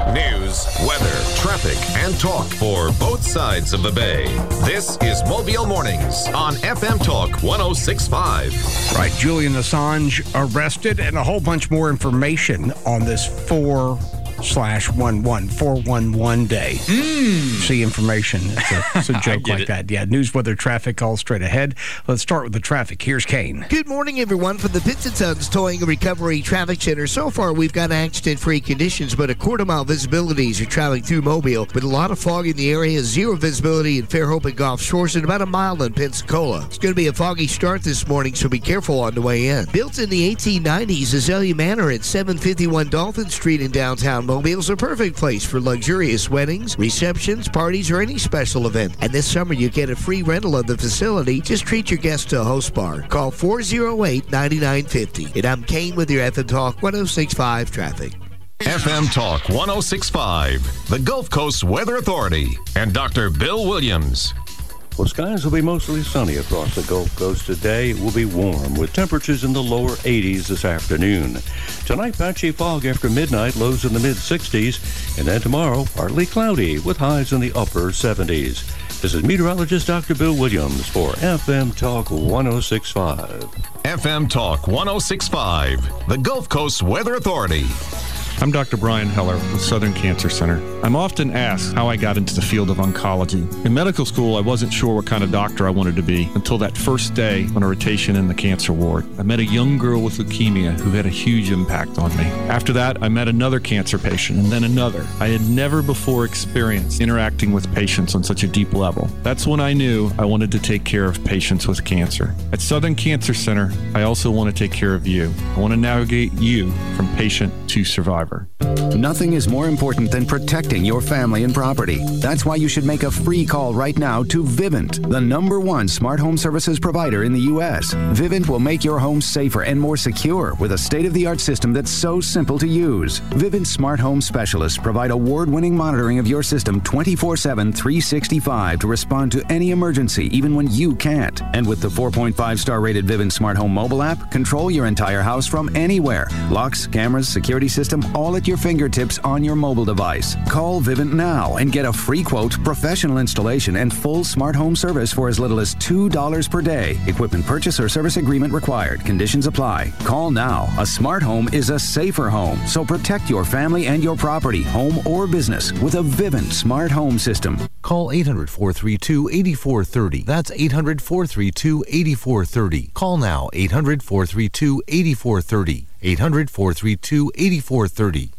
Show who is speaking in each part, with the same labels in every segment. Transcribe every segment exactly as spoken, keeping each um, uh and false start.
Speaker 1: News, weather, traffic, and talk for both sides of the bay. This is Mobile Mornings on F M Talk one oh six point five.
Speaker 2: Right, Julian Assange arrested, and a whole bunch more information on this four slash one one four one one day.
Speaker 3: Mm.
Speaker 2: See information. It's a, it's a joke like
Speaker 3: it.
Speaker 2: that. Yeah, news, weather, traffic, all straight ahead. Let's start with the traffic. Here's Kane.
Speaker 4: Good morning, everyone. From the Pitts and Sons Towing and Recovery Traffic Center. So far, we've got accident-free conditions, but a quarter-mile visibility as you're traveling through Mobile. With a lot of fog in the area, zero visibility in Fairhope and Gulf Shores, and about a mile in Pensacola. It's going to be a foggy start this morning, so be careful on the way in. Built in the eighteen nineties, Azalea Manor at seven fifty-one Dolphin Street in downtown Mobile is a perfect place for luxurious weddings, receptions, parties, or any special event. And this summer, you get a free rental of the facility. Just treat your guests to a host bar. Call four oh eight, nine nine five oh. And I'm Kane with your F M Talk one oh six point five traffic.
Speaker 1: F M Talk one oh six point five, the Gulf Coast Weather Authority, and Doctor Bill Williams.
Speaker 5: Well, skies will be mostly sunny across the Gulf Coast today. It will be warm with temperatures in the lower eighties this afternoon. Tonight, patchy fog after midnight, lows in the mid-sixties. And then tomorrow, partly cloudy with highs in the upper seventies. This is meteorologist Doctor Bill Williams for F M Talk one oh six point five.
Speaker 1: F M Talk one oh six point five, the Gulf Coast Weather Authority.
Speaker 6: I'm Doctor Brian Heller with Southern Cancer Center. I'm often asked how I got into the field of oncology. In medical school, I wasn't sure what kind of doctor I wanted to be until that first day on a rotation in the cancer ward. I met a young girl with leukemia who had a huge impact on me. After that, I met another cancer patient and then another. I had never before experienced interacting with patients on such a deep level. That's when I knew I wanted to take care of patients with cancer. At Southern Cancer Center, I also want to take care of you. I want to navigate you from patient to survivor.
Speaker 7: Nothing is more important than protecting your family and property. That's why you should make a free call right now to Vivint, the number one smart home services provider in the U S. Vivint will make your home safer and more secure with a state-of-the-art system that's so simple to use. Vivint smart home specialists provide award-winning monitoring of your system twenty-four seven, three sixty-five to respond to any emergency, even when you can't. And with the four point five star rated Vivint smart home mobile app, control your entire house from anywhere. Locks, cameras, security system, all at your fingertips on your mobile device. Call Vivint now and get a free quote, professional installation, and full smart home service for as little as two dollars per day. Equipment purchase or service agreement required. Conditions apply. Call now. A smart home is a safer home. So protect your family and your property, home or business, with a Vivint smart home system.
Speaker 8: Call eight hundred, four three two, eight four three oh. That's eight hundred, four three two, eight four three oh. Call now, eight hundred, four three two, eight four three oh. eight hundred, four three two, eight four three oh.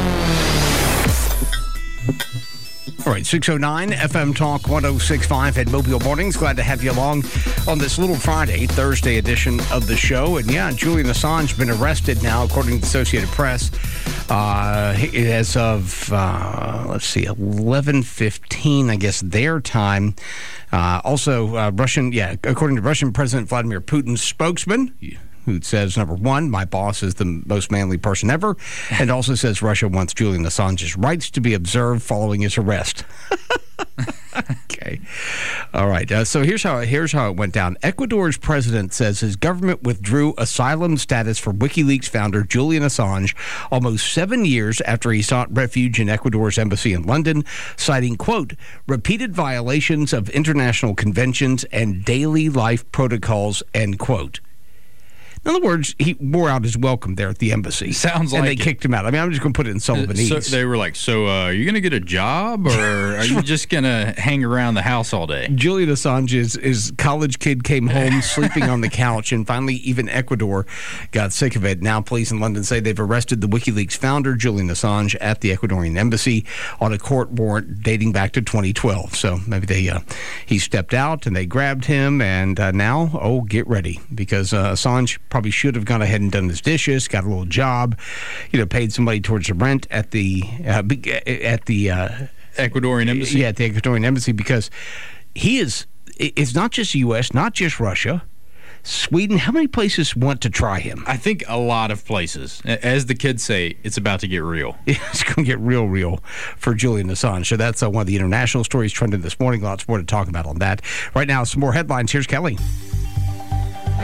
Speaker 2: All right, six oh nine F M Talk one oh six point five at Mobile Mornings. Glad to have you along on this little Friday, Thursday edition of the show. And yeah, Julian Assange been arrested now, according to the Associated Press. Uh, as of, uh, let's see, eleven fifteen, I guess, their time. Uh, also, uh, Russian, yeah, according to Russian President Vladimir Putin's spokesman, who says, number one, my boss is the most manly person ever, and also says Russia wants Julian Assange's rights to be observed following his arrest. Okay. All right. Uh, so here's how here's how it went down. Ecuador's president says his government withdrew asylum status for WikiLeaks founder Julian Assange almost seven years after he sought refuge in Ecuador's embassy in London, citing, quote, repeated violations of international conventions and daily life protocols, end quote. In other words, he wore out his welcome there at the embassy.
Speaker 3: Sounds like
Speaker 2: And they
Speaker 3: it.
Speaker 2: kicked him out. I mean, I'm just going to put it in Sullivanese.
Speaker 3: So they were like, so uh, are you going to get a job, or are you just going to hang around the house all day?
Speaker 2: Julian Assange's his college kid came home sleeping on the couch, and finally even Ecuador got sick of it. Now police in London say they've arrested the WikiLeaks founder, Julian Assange, at the Ecuadorian embassy on a court warrant dating back to twenty twelve. So maybe they uh, he stepped out and they grabbed him, and uh, now, oh, get ready, because uh, Assange probably should have gone ahead and done his dishes, got a little job, you know, paid somebody towards the rent at the uh, at the uh,
Speaker 3: Ecuadorian embassy.
Speaker 2: Yeah, at the Ecuadorian embassy, because he is. It's not just the U S, not just Russia. Sweden, how many places want to try him?
Speaker 3: I think a lot of places. As the kids say, it's about to get real.
Speaker 2: It's going to get real, real for Julian Assange. So that's uh, one of the international stories trending this morning. Lots more to talk about on that. Right now, some more headlines. Here's Kelly.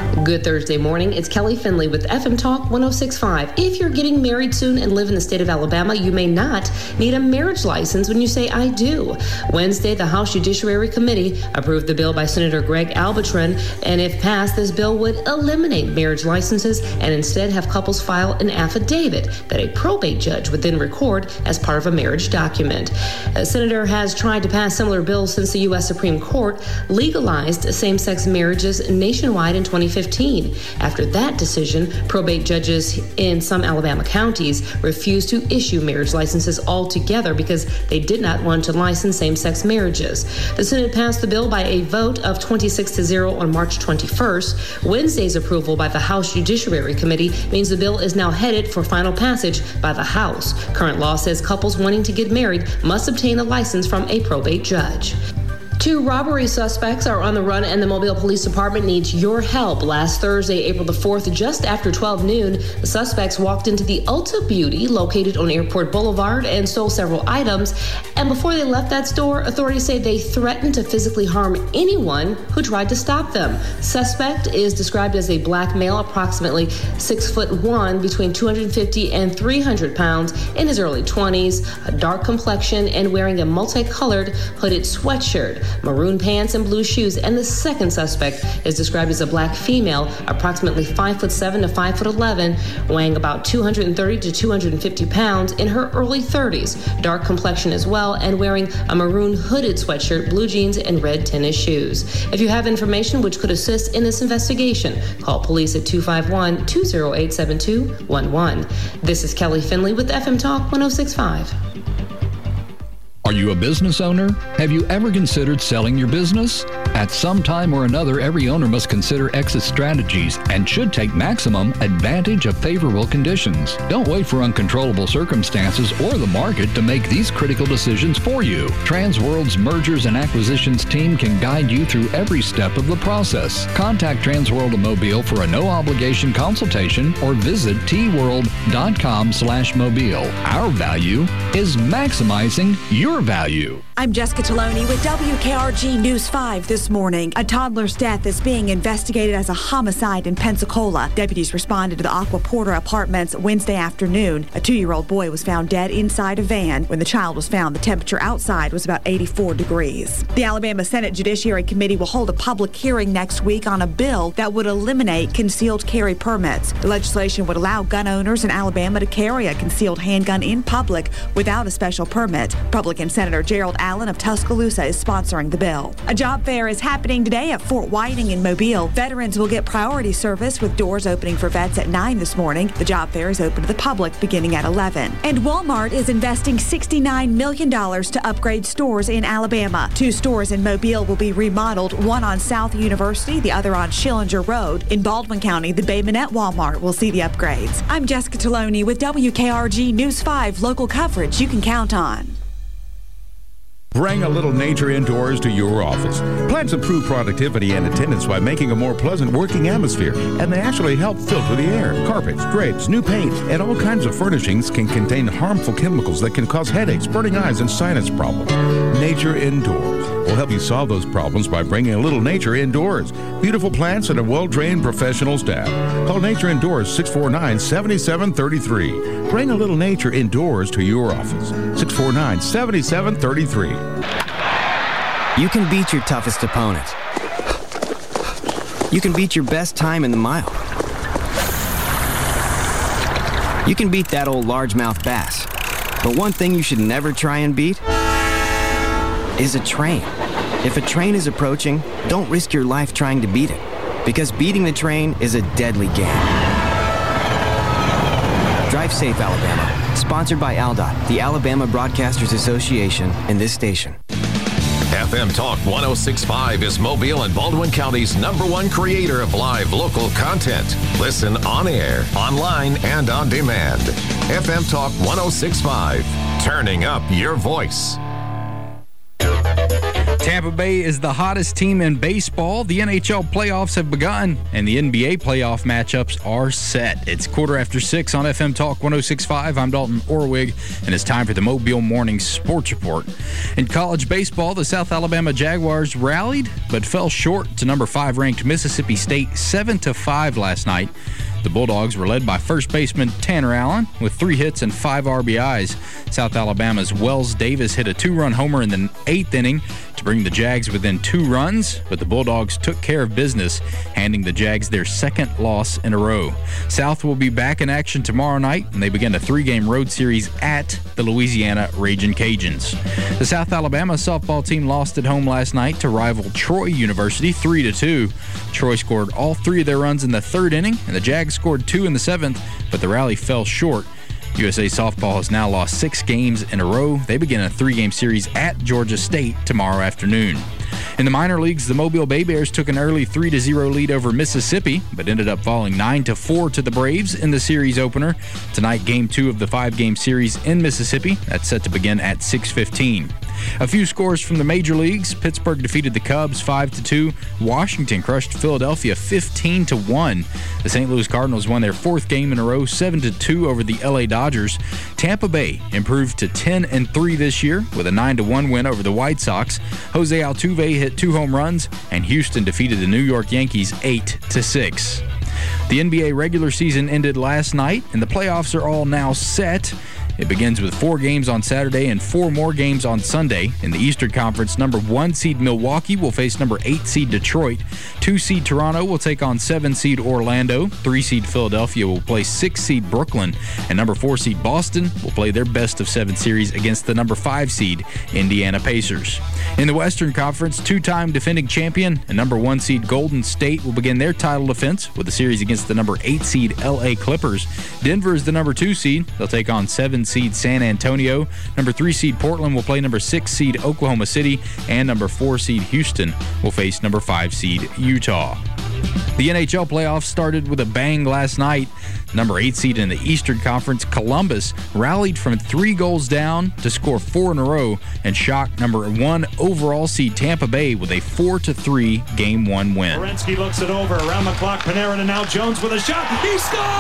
Speaker 9: Good Thursday morning. It's Kelly Finley with F M Talk one oh six point five. If you're getting married soon and live in the state of Alabama, you may not need a marriage license when you say I do. Wednesday, the House Judiciary Committee approved the bill by Senator Greg Albatron, and if passed, this bill would eliminate marriage licenses and instead have couples file an affidavit that a probate judge would then record as part of a marriage document. A senator has tried to pass similar bills since the U S Supreme Court legalized same-sex marriages nationwide in twenty fifteen. After that decision, probate judges in some Alabama counties refused to issue marriage licenses altogether because they did not want to license same-sex marriages. The Senate passed the bill by a vote of twenty-six to zero on March twenty-first. Wednesday's approval by the House Judiciary Committee means the bill is now headed for final passage by the House. Current law says couples wanting to get married must obtain a license from a probate judge. Two robbery suspects are on the run, and the Mobile Police Department needs your help. Last Thursday, April the fourth, just after twelve noon, the suspects walked into the Ulta Beauty located on Airport Boulevard and stole several items. And before they left that store, authorities say they threatened to physically harm anyone who tried to stop them. Suspect is described as a black male, approximately six foot one, between two hundred fifty and three hundred pounds, in his early twenties, a dark complexion, and wearing a multicolored hooded sweatshirt, maroon pants, and blue shoes. And the second suspect is described as a black female, approximately five foot seven to five foot eleven, weighing about two hundred thirty to two hundred fifty pounds, in her early thirties, dark complexion as well, and wearing a maroon hooded sweatshirt, blue jeans, and red tennis shoes. If you have information which could assist in this investigation, call police at two five one, two oh eight, seven two one one. This is Kelly Finley with F M Talk one oh six point five.
Speaker 10: Are you a business owner? Have you ever considered selling your business? At some time or another, every owner must consider exit strategies and should take maximum advantage of favorable conditions. Don't wait for uncontrollable circumstances or the market to make these critical decisions for you. Transworld's Mergers and Acquisitions team can guide you through every step of the process. Contact Transworld of Mobile for a no-obligation consultation or visit t world dot com slash mobile. Our value is maximizing your value.
Speaker 11: I'm Jessica Taloni with W K R G News five this morning. A toddler's death is being investigated as a homicide in Pensacola. Deputies responded to the Aqua Porter Apartments Wednesday afternoon. A two-year-old boy was found dead inside a van. When the child was found, the temperature outside was about eighty-four degrees. The Alabama Senate Judiciary Committee will hold a public hearing next week on a bill that would eliminate concealed carry permits. The legislation would allow gun owners in Alabama to carry a concealed handgun in public without a special permit. Republican Senator Gerald Allen of Tuscaloosa is sponsoring the bill. A job fair is happening today at Fort Whiting in Mobile. Veterans will get priority service with doors opening for vets at nine this morning. The job fair is open to the public beginning at eleven. And Walmart is investing sixty-nine million dollars to upgrade stores in Alabama. Two stores in Mobile will be remodeled, one on South University, the other on Schillinger Road. In Baldwin County, the Bay Minette Walmart will see the upgrades. I'm Jessica Taloni with W K R G News five, local coverage you can count on.
Speaker 12: Bring a little nature indoors to your office. Plants improve productivity and attendance by making a more pleasant working atmosphere, and they actually help filter the air. Carpets, drapes, new paint, and all kinds of furnishings can contain harmful chemicals that can cause headaches, burning eyes, and sinus problems. Nature Indoors will help you solve those problems by bringing a little nature indoors. Beautiful plants and a well-trained professional staff. Call Nature Indoors six four nine, seven seven three three. Bring a little nature indoors to your office. six four nine, seven seven three three.
Speaker 13: You can beat your toughest opponent. You can beat your best time in the mile. You can beat that old largemouth bass. But one thing you should never try and beat is a train. If a train is approaching, don't risk your life trying to beat it, because beating the train is a deadly game. Drive safe, Alabama. Sponsored by A L D O T, the Alabama Broadcasters Association, and this station.
Speaker 1: F M Talk one oh six point five is Mobile and Baldwin County's number one creator of live local content. Listen on air, online, and on demand. F M Talk one oh six point five, turning up your voice.
Speaker 3: Tampa Bay is the hottest team in baseball. The N H L playoffs have begun, and the N B A playoff matchups are set. It's quarter after six on F M Talk one oh six point five. I'm Dalton Orwig, and it's time for the Mobile Morning Sports Report. In college baseball, the South Alabama Jaguars rallied, but fell short to number five ranked Mississippi State seven to five last night. The Bulldogs were led by first baseman Tanner Allen with three hits and five R B Is. South Alabama's Wells Davis hit a two-run homer in the eighth inning to bring the Jags within two runs, but the Bulldogs took care of business, handing the Jags their second loss in a row. South will be back in action tomorrow night, and they begin a three-game road series at the Louisiana Ragin' Cajuns. The South Alabama softball team lost at home last night to rival Troy University three to two. Troy scored all three of their runs in the third inning, and the Jags scored two in the seventh, but the rally fell short. U S A Softball has now lost six games in a row. They begin a three-game series at Georgia State tomorrow afternoon. In the minor leagues, the Mobile Bay Bears took an early three to zero lead over Mississippi, but ended up falling nine to four to the Braves in the series opener. Tonight, game two of the five-game series in Mississippi. That's set to begin at six fifteen. A few scores from the major leagues. Pittsburgh defeated the Cubs five to two. Washington crushed Philadelphia fifteen to one. The Saint Louis Cardinals won their fourth game in a row, seven to two over the L A Dodgers. Tampa Bay improved to ten and three this year with a nine to one win over the White Sox. Jose Altuve hit two home runs, and Houston defeated the New York Yankees eight to six. The N B A regular season ended last night, and the playoffs are all now set. It begins with four games on Saturday and four more games on Sunday. In the Eastern Conference, number one seed Milwaukee will face number eight seed Detroit. Two seed Toronto will take on seven seed Orlando. Three seed Philadelphia will play six seed Brooklyn. And number four seed Boston will play their best of seven series against the number five seed Indiana Pacers. In the Western Conference, two-time defending champion and number one seed Golden State will begin their title defense with a series against the number eight seed L A Clippers. Denver is the number two seed. They'll take on seven seed San Antonio. Number three seed Portland will play number six seed Oklahoma City, and number four seed Houston will face number five seed Utah. The N H L playoffs started with a bang last night. Number eight seed in the Eastern Conference, Columbus, rallied from three goals down to score four in a row and shocked number one overall seed Tampa Bay with a four to three game one win.
Speaker 14: Werenski looks it over around the clock. Panarin and now Jones with a shot. He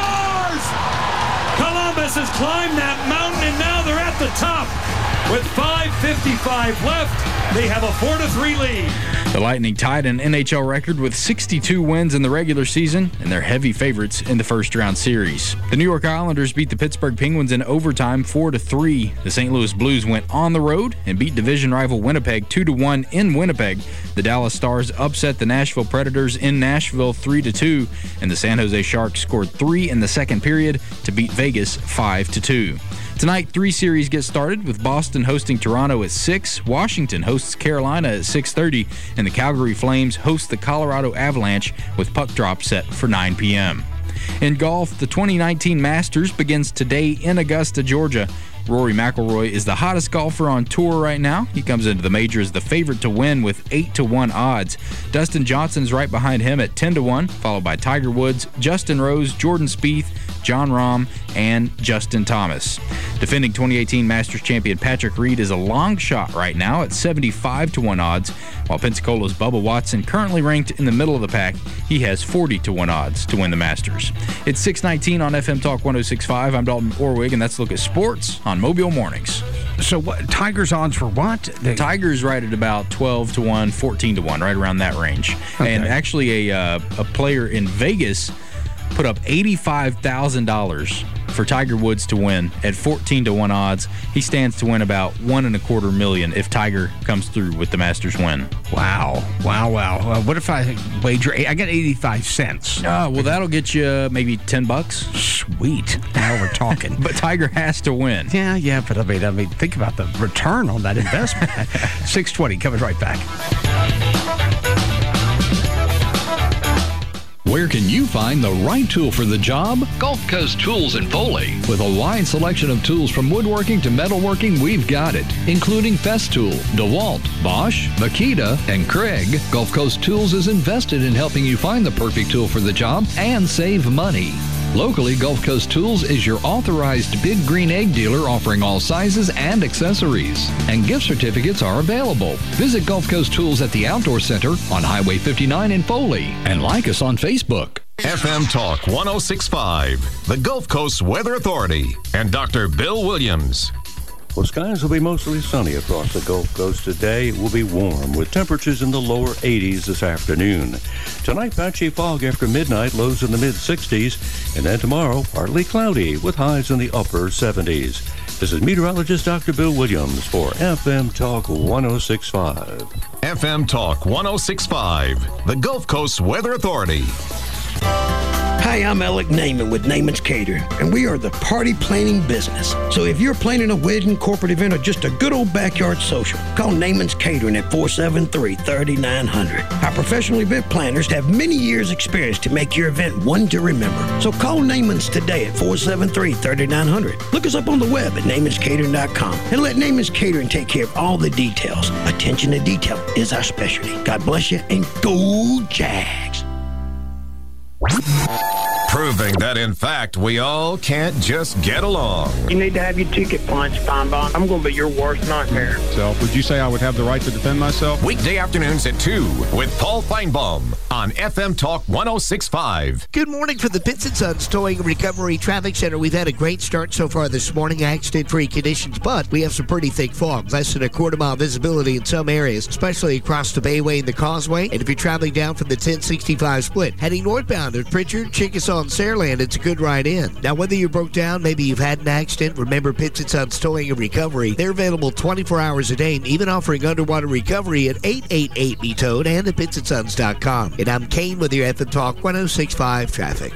Speaker 14: scores! Columbus has climbed that mountain, and now they're at the top. With five fifty-five left, they have a four to three lead.
Speaker 3: The Lightning tied an N H L record with sixty-two wins in the regular season, and they're heavy favorites in the first-round series. The New York Islanders beat the Pittsburgh Penguins in overtime four to three. The Saint Louis Blues went on the road and beat division rival Winnipeg two to one in Winnipeg. The Dallas Stars upset the Nashville Predators in Nashville three to two, and the San Jose Sharks scored three in the second period to beat Vegas five to two. Tonight, three series get started with Boston hosting Toronto at six, Washington hosts Carolina at six thirty, and the Calgary Flames host the Colorado Avalanche with puck drop set for nine p.m. In golf, the twenty nineteen Masters begins today in Augusta, Georgia. Rory McIlroy is the hottest golfer on tour right now. He comes into the major as the favorite to win with eight to one odds. Dustin Johnson's right behind him at ten to one, followed by Tiger Woods, Justin Rose, Jordan Spieth, Jon Rahm, and Justin Thomas. Defending twenty eighteen Masters champion Patrick Reed is a long shot right now at seventy-five to one odds, while Pensacola's Bubba Watson, currently ranked in the middle of the pack, he has forty to one odds to win the Masters. It's six nineteen on F M Talk one oh six point five. I'm Dalton Orwig, and that's a look at sports on Mobile Mornings.
Speaker 2: So what, Tigers odds for what? They...
Speaker 3: Tigers right at about twelve to one, fourteen to one, right around that range. Okay. And actually a, uh, a player in Vegas put up eighty-five thousand dollars for Tiger Woods to win at fourteen to one odds. He stands to win about one and a quarter million if Tiger comes through with the Masters win.
Speaker 2: Wow. Wow, wow. Uh, what if I wager? I got eighty-five cents.
Speaker 3: Oh, well, that'll get you maybe ten bucks.
Speaker 2: Sweet. Now we're talking.
Speaker 3: But Tiger has to win.
Speaker 2: Yeah, yeah, but I mean, I mean, think about the return on that investment. six twenty, coming right back.
Speaker 10: Where can you find the right tool for the job? Gulf Coast Tools in Foley. With a wide selection of tools from woodworking to metalworking, we've got it, including Festool, DeWalt, Bosch, Makita, and Craig. Gulf Coast Tools is invested in helping you find the perfect tool for the job and save money. Locally, Gulf Coast Tools is your authorized Big Green Egg dealer offering all sizes and accessories. And gift certificates are available. Visit Gulf Coast Tools at the Outdoor Center on Highway fifty-nine in Foley and like us on Facebook.
Speaker 1: F M Talk one oh six point five, the Gulf Coast Weather Authority, and Doctor Bill Williams.
Speaker 5: Well, skies will be mostly sunny across the Gulf Coast today. It will be warm with temperatures in the lower eighties this afternoon. Tonight, patchy fog after midnight, lows in the mid sixties. And then tomorrow, partly cloudy with highs in the upper seventies. This is meteorologist Doctor Bill Williams for F M Talk one oh six point five.
Speaker 1: F M Talk one oh six point five, the Gulf Coast Weather Authority.
Speaker 15: Hi, I'm Alec Naiman with Naiman's Catering, and we are the party planning business. So if you're planning a wedding, corporate event, or just a good old backyard social, call Naiman's Catering at four seven three, three nine zero zero. Our professional event planners have many years' experience to make your event one to remember. So call Naiman's today at four seven three, three nine zero zero. Look us up on the web at naimans catering dot com and let Naiman's Catering take care of all the details. Attention to detail is our specialty. God bless you, and go Jags!
Speaker 1: Proving that, in fact, we all can't just get along.
Speaker 16: You need to have your ticket punched, Feinbaum. I'm going to be your worst nightmare.
Speaker 6: So, would you say I would have the right to defend myself?
Speaker 1: Weekday afternoons at two with Paul Feinbaum on F M Talk one oh six point five.
Speaker 4: Good morning from the Pitts and Sons Towing and Recovery Traffic Center. We've had a great start so far this morning, accident-free conditions, but we have some pretty thick fog. Less than a quarter mile visibility in some areas, especially across the Bayway and the Causeway. And if you're traveling down from the ten sixty-five split, heading northbound at Pritchard, Chickasaw, and Sairland, it's a good ride in. Now, whether you broke down, maybe you've had an accident, remember Pitts and Sons Towing and Recovery. They're available twenty-four hours a day, and even offering underwater recovery at eight eight eight, B E T O W E D and at pitts and sons dot com. And I'm Kane with your F M Talk one oh six point five traffic.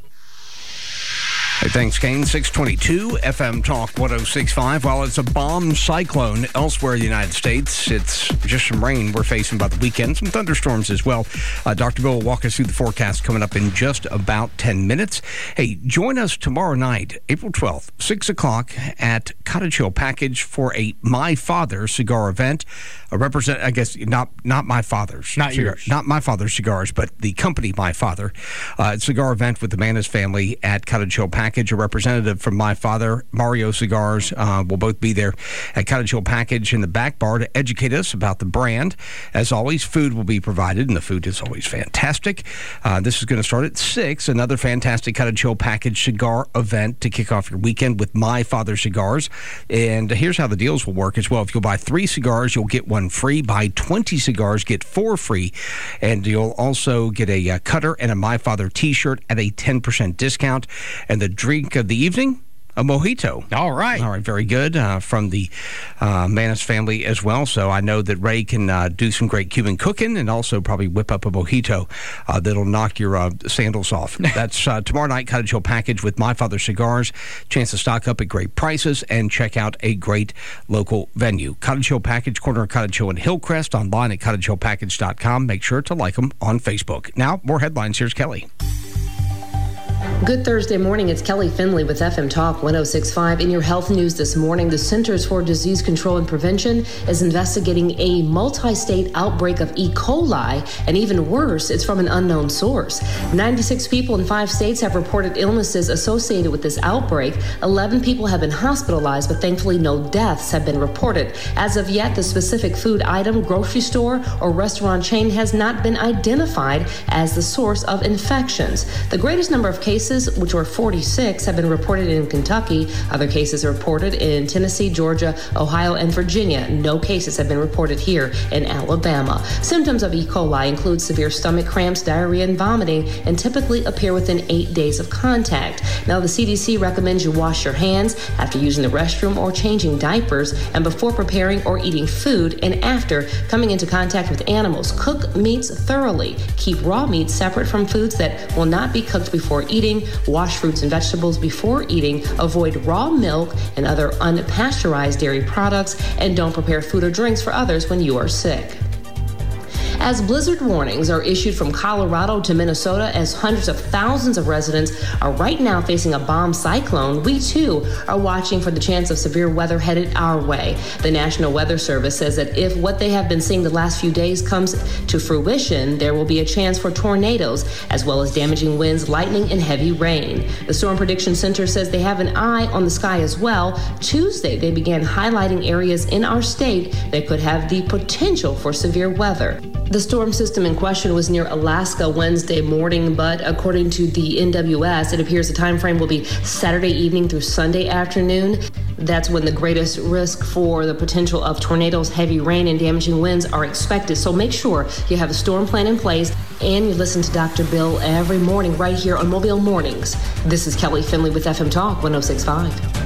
Speaker 2: Hey, thanks, Kane. six twenty-two F M Talk one oh six point five. While it's a bomb cyclone elsewhere in the United States, it's just some rain we're facing by the weekend. Some thunderstorms as well. Uh, Doctor Bill will walk us through the forecast coming up in just about ten minutes. Hey, join us tomorrow night, April twelfth, six o'clock at Cottage Hill Package for a My Father cigar event. A represent, I guess, not not My Father's.
Speaker 3: Not
Speaker 2: cigar,
Speaker 3: yours.
Speaker 2: Not My Father's cigars, but the company My Father. Uh, cigar event with the Manis family at Cottage Hill Package. A representative from My Father, Mario Cigars, uh, will both be there at Cottage Hill Package in the back bar to educate us about the brand. As always, food will be provided, and the food is always fantastic. Uh, this is going to start at six. Another fantastic Cottage Hill Package cigar event to kick off your weekend with My Father Cigars. And here's how the deals will work as well. If you'll buy three cigars, you'll get one free. Buy twenty cigars, get four free. And you'll also get a uh, cutter and a My Father t-shirt at a ten percent discount. And the drink of the evening, a mojito.
Speaker 3: All right.
Speaker 2: All right, very good. Uh, from the uh, Manis family as well. So I know that Ray can uh, do some great Cuban cooking and also probably whip up a mojito uh, that'll knock your uh, sandals off. That's uh, tomorrow night, Cottage Hill Package with My Father Cigars. Chance to stock up at great prices and check out a great local venue. Cottage Hill Package, corner of Cottage Hill and Hillcrest, online at cottage hill package dot com. Make sure to like them on Facebook. Now, more headlines. Here's Kelly.
Speaker 9: Good Thursday morning. It's Kelly Finley with F M Talk one oh six point five. In your health news this morning, the Centers for Disease Control and Prevention is investigating a multi-state outbreak of E. coli, and even worse, it's from an unknown source. ninety-six people in five states have reported illnesses associated with this outbreak. eleven people have been hospitalized, but thankfully no deaths have been reported. As of yet, the specific food item, grocery store, or restaurant chain has not been identified as the source of infections. The greatest number of cases, which were forty-six, have been reported in Kentucky. Other cases are reported in Tennessee, Georgia, Ohio, and Virginia. No cases have been reported here in Alabama. Symptoms of E. coli include severe stomach cramps, diarrhea, and vomiting, and typically appear within eight days of contact. Now, the C D C recommends you wash your hands after using the restroom or changing diapers, and before preparing or eating food, and after coming into contact with animals. Cook meats thoroughly. Keep raw meats separate from foods that will not be cooked before eating. Wash fruits and vegetables before eating. Avoid raw milk and other unpasteurized dairy products, and don't prepare food or drinks for others when you are sick. as blizzard warnings are issued from Colorado to Minnesota as hundreds of thousands of residents are right now facing a bomb cyclone. We too are watching for the chance of severe weather headed our way. The National Weather Service says that if what they have been seeing the last few days comes to fruition, there will be a chance for tornadoes as well as damaging winds, lightning, and heavy rain. The Storm Prediction Center says they have an eye on the sky as well. Tuesday, they began highlighting areas in our state that could have the potential for severe weather. The storm system in question was near Alaska Wednesday morning, but according to the N W S, it appears the time frame will be Saturday evening through Sunday afternoon. That's when the greatest risk for the potential of tornadoes, heavy rain, and damaging winds are expected. So make sure you have a storm plan in place and you listen to Doctor Bill every morning right here on Mobile Mornings. This is Kelly Finley with F M Talk one oh six point five.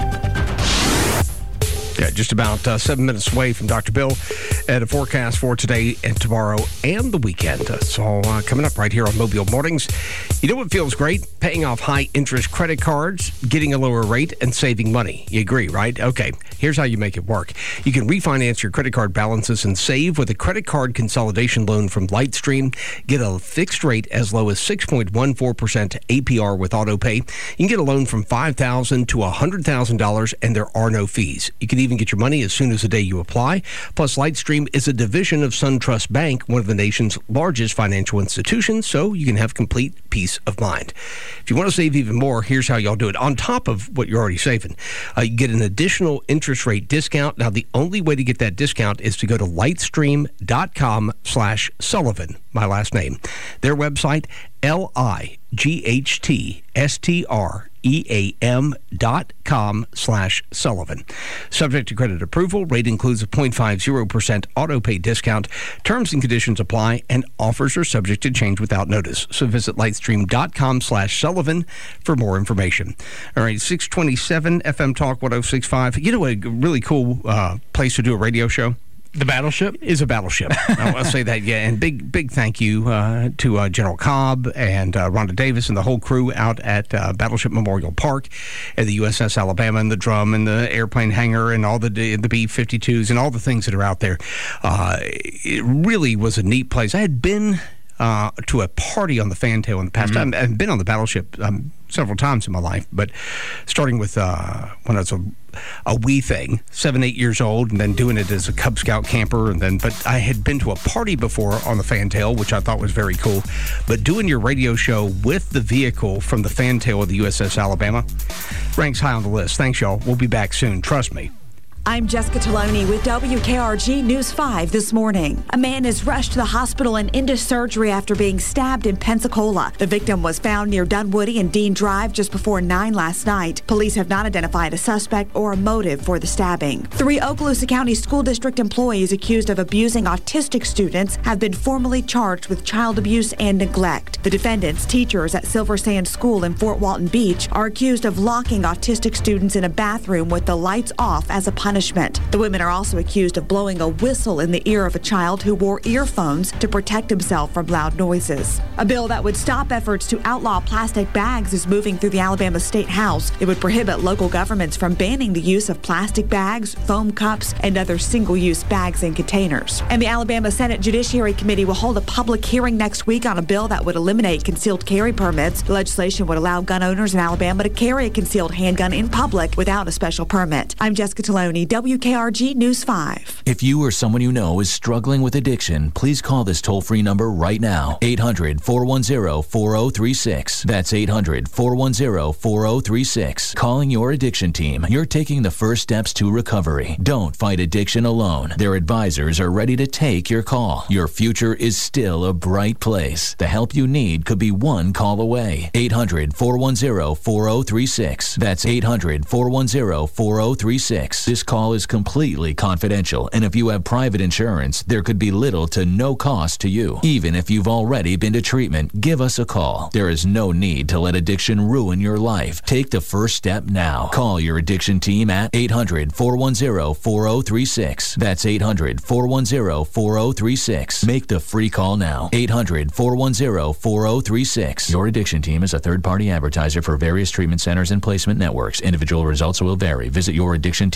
Speaker 2: Yeah, just about uh, seven minutes away from Doctor Bill and a forecast for today and tomorrow and the weekend. It's all uh, coming up right here on Mobile Mornings. You know what feels great? Paying off high-interest credit cards, getting a lower rate, and saving money. You agree, right? Okay, here's how you make it work. You can refinance your credit card balances and save with a credit card consolidation loan from Lightstream. Get a fixed rate as low as six point one four percent A P R with AutoPay. You can get a loan from five thousand dollars to one hundred thousand dollars, and there are no fees. You can even get your money as soon as the day you apply. Plus, Lightstream is a division of SunTrust Bank, one of the nation's largest financial institutions, so you can have complete peace of mind. If you want to save even more, here's how y'all do it. On top of what you're already saving, uh, you get an additional interest rate discount. Now, the only way to get that discount is to go to lightstream.com slash Sullivan, my last name. Their website, L I G H T S T R E A M dot com slash Sullivan. Subject to credit approval. Rate includes a zero point five zero percent auto pay discount. Terms and conditions apply, and offers are subject to change without notice. So visit lightstream.com slash Sullivan for more information. All right, six twenty-seven F M Talk one oh six point five. You know, a really cool uh, place to do a radio show?
Speaker 3: The Battleship?
Speaker 2: Is a battleship. I want to say that, yeah. And big, big thank you uh, to uh, General Cobb and uh, Rhonda Davis and the whole crew out at uh, Battleship Memorial Park and the U S S Alabama and the drum and the airplane hangar and all the the B fifty-twos and all the things that are out there. Uh, it really was a neat place. I had been uh, to a party on the Fantail in the past. Mm-hmm. I've been on the Battleship um, several times in my life, but starting with uh, when I was a a wee thing, seven, eight years old, and then doing it as a Cub Scout camper. And then, but I had been to a party before on the Fantail, which I thought was very cool. But doing your radio show with the vehicle from the Fantail of the U S S Alabama ranks high on the list. Thanks, y'all. We'll be back soon. Trust me.
Speaker 11: I'm Jessica Taloni with W K R G News five this morning. A man is rushed to the hospital and into surgery after being stabbed in Pensacola. The victim was found near Dunwoody and Dean Drive just before nine last night. Police have not identified a suspect or a motive for the stabbing. Three Okaloosa County School District employees accused of abusing autistic students have been formally charged with child abuse and neglect. The defendants, teachers at Silver Sand School in Fort Walton Beach, are accused of locking autistic students in a bathroom with the lights off as a punishment. The women are also accused of blowing a whistle in the ear of a child who wore earphones to protect himself from loud noises. A bill that would stop efforts to outlaw plastic bags is moving through the Alabama State House. It would prohibit local governments from banning the use of plastic bags, foam cups, and other single-use bags and containers. And the Alabama Senate Judiciary Committee will hold a public hearing next week on a bill that would eliminate concealed carry permits. The legislation would allow gun owners in Alabama to carry a concealed handgun in public without a special permit. I'm Jessica Taloni, W K R G News five.
Speaker 17: If you or someone you know is struggling with addiction, please call this toll-free number right now. eight hundred, four one zero, four zero three six. That's eight hundred, four one zero, four zero three six. Calling your addiction team. You're taking the first steps to recovery. Don't fight addiction alone. Their advisors are ready to take your call. Your future is still a bright place. The help you need could be one call away. eight hundred, four one zero, four zero three six. That's eight hundred, four one zero, four zero three six. This call is completely confidential, and if you have private insurance, there could be little to no cost to you. Even if you've already been to treatment, give us a call. There is no need to let addiction ruin your life. Take the first step now. Call your addiction team at eight hundred, four one zero, four zero three six. That's eight hundred, four one zero, four zero three six. Make the free call now. eight hundred, four one zero, four zero three six. Your addiction team is a third-party advertiser for various treatment centers and placement networks. Individual results will vary. Visit your addiction team dot com.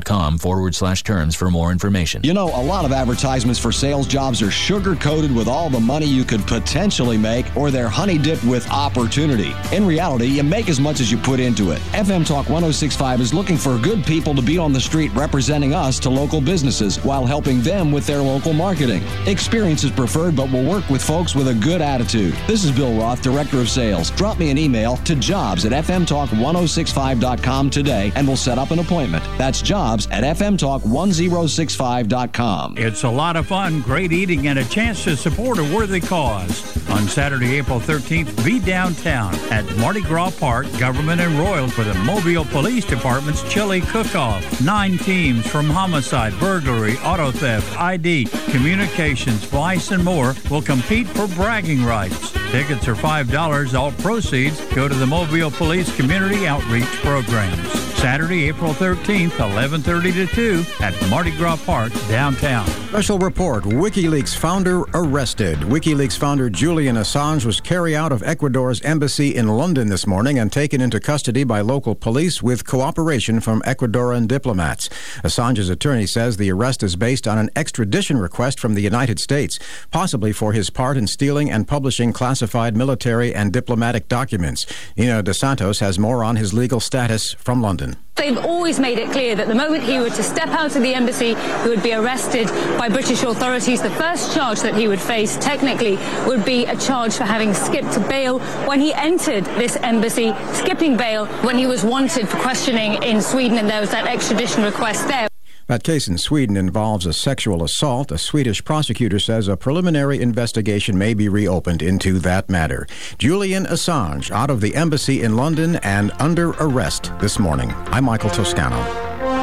Speaker 17: com forward slash terms for more information.
Speaker 18: You know, a lot of advertisements for sales jobs are sugar-coated with all the money you could potentially make, or they're honey-dipped with opportunity. In reality, you make as much as you put into it. F M Talk one oh six point five is looking for good people to be on the street representing us to local businesses while helping them with their local marketing. Experience is preferred, but we'll work with folks with a good attitude. This is Bill Roth, Director of Sales. Drop me an email to jobs at f m talk one oh six five dot com today, and we'll set up an appointment. That's jobs at f m talk one oh six five dot com.
Speaker 19: It's a lot of fun, great eating, and a chance to support a worthy cause. On Saturday, April thirteenth, be downtown at Mardi Gras Park, Government and Royal for the Mobile Police Department's Chili Cook-Off. Nine teams from homicide, burglary, auto theft, I D, communications, vice, and more will compete for bragging rights. Tickets are five dollars. All proceeds go to the Mobile Police Community Outreach Programs. Saturday, April thirteenth, eleven thirty to two at Mardi Gras Park, downtown.
Speaker 20: Special report, WikiLeaks founder arrested. WikiLeaks founder Julian Assange was carried out of Ecuador's embassy in London this morning and taken into custody by local police with cooperation from Ecuadorian diplomats. Assange's attorney says the arrest is based on an extradition request from the United States, possibly for his part in stealing and publishing classified military and diplomatic documents. Nina Dos Santos has more on his legal status from London.
Speaker 21: They've always made it clear that the moment he were to step out of the embassy, he would be arrested by British authorities. The first charge that he would face, technically, would be a charge for having skipped bail when he entered this embassy, skipping bail when he was wanted for questioning in Sweden, and there was that extradition request there.
Speaker 20: That case in Sweden involves a sexual assault. A Swedish prosecutor says a preliminary investigation may be reopened into that matter. Julian Assange out of the embassy in London and under arrest this morning. I'm Michael Toscano.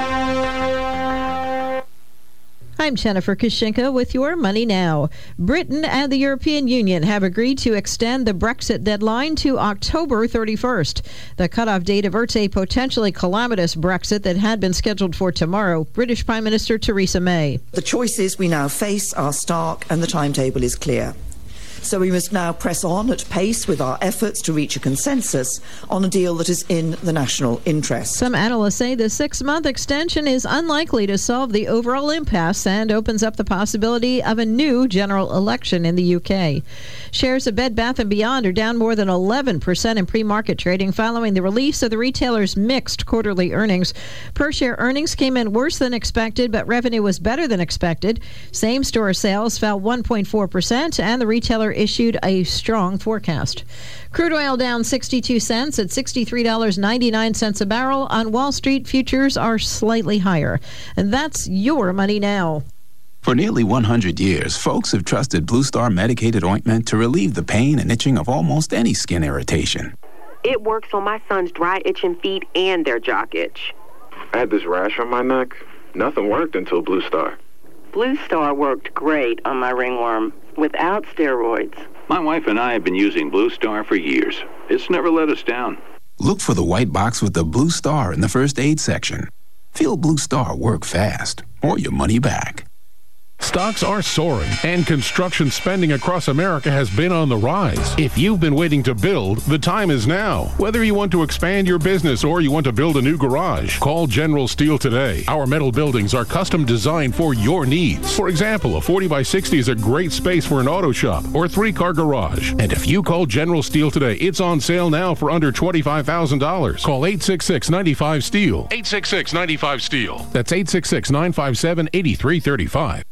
Speaker 22: I'm Jennifer Kushinka with your Money Now. Britain and the European Union have agreed to extend the Brexit deadline to October thirty-first. The cutoff date averts a potentially calamitous Brexit that had been scheduled for tomorrow. British Prime Minister Theresa May.
Speaker 23: The choices we now face are stark and the timetable is clear. So we must now press on at pace with our efforts to reach a consensus on a deal that is in the national interest.
Speaker 22: Some analysts say the six-month extension is unlikely to solve the overall impasse and opens up the possibility of a new general election in the U K. Shares of Bed Bath and Beyond are down more than eleven percent in pre-market trading following the release of the retailer's mixed quarterly earnings. Per-share earnings came in worse than expected, but revenue was better than expected. Same-store sales fell one point four percent, and the retailer issued a strong forecast. Crude oil down sixty-two cents at sixty-three dollars and ninety-nine cents a barrel. On Wall Street, futures are slightly higher. And that's your Money Now.
Speaker 24: For nearly one hundred years, folks have trusted Blue Star medicated ointment to relieve the pain and itching of almost any skin irritation.
Speaker 25: It works on my son's dry, itching feet and their jock itch.
Speaker 26: I had this rash on my neck. Nothing worked until Blue Star.
Speaker 25: Blue Star worked great on my ringworm without steroids.
Speaker 27: My wife and I have been using Blue Star for years. It's never let us down.
Speaker 24: Look for the white box with the Blue Star in the first aid section. Feel Blue Star work fast, or your money back.
Speaker 28: Stocks are soaring, and construction spending across America has been on the rise. If you've been waiting to build, the time is now. Whether you want to expand your business or you want to build a new garage, call General Steel today. Our metal buildings are custom designed for your needs. For example, a forty by sixty is a great space for an auto shop or three-car garage. And if you call General Steel today, it's on sale now for under twenty-five thousand dollars. Call eight six six, nine five, STEEL. eight six six, nine five, STEEL. That's eight six six, nine five seven, eight three three five.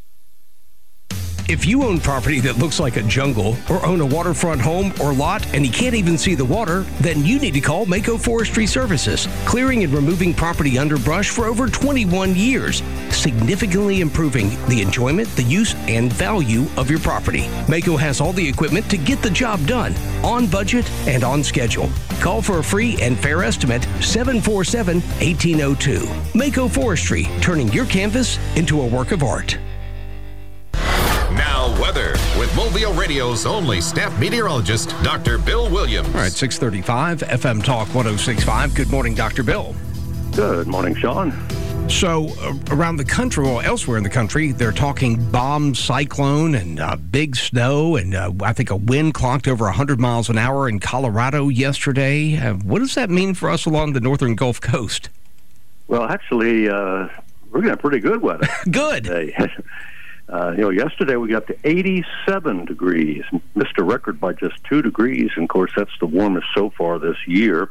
Speaker 29: If you own property that looks like a jungle or own a waterfront home or lot and you can't even see the water, then you need to call Mako Forestry Services, clearing and removing property underbrush for over twenty-one years, significantly improving the enjoyment, the use, and value of your property. Mako has all the equipment to get the job done, on budget and on schedule. Call for a free and fair estimate, seven four seven, one eight zero two. Mako Forestry, turning your canvas into a work of art.
Speaker 1: Now weather with Mobile Radio's only staff meteorologist, Doctor Bill Williams.
Speaker 2: All right, six thirty-five, F M Talk one oh six point five. Good morning, Doctor Bill.
Speaker 5: Good morning, Sean.
Speaker 2: So uh, around the country, or elsewhere in the country, they're talking bomb cyclone and uh, big snow, and uh, I think a wind clocked over one hundred miles an hour in Colorado yesterday. Uh, what does that mean for us along the northern Gulf Coast?
Speaker 5: Well, actually, uh, we're going to have pretty good weather.
Speaker 2: Good.
Speaker 5: Today. Uh, you know, yesterday we got to eighty-seven degrees, missed a record by just two degrees, and of course that's the warmest so far this year.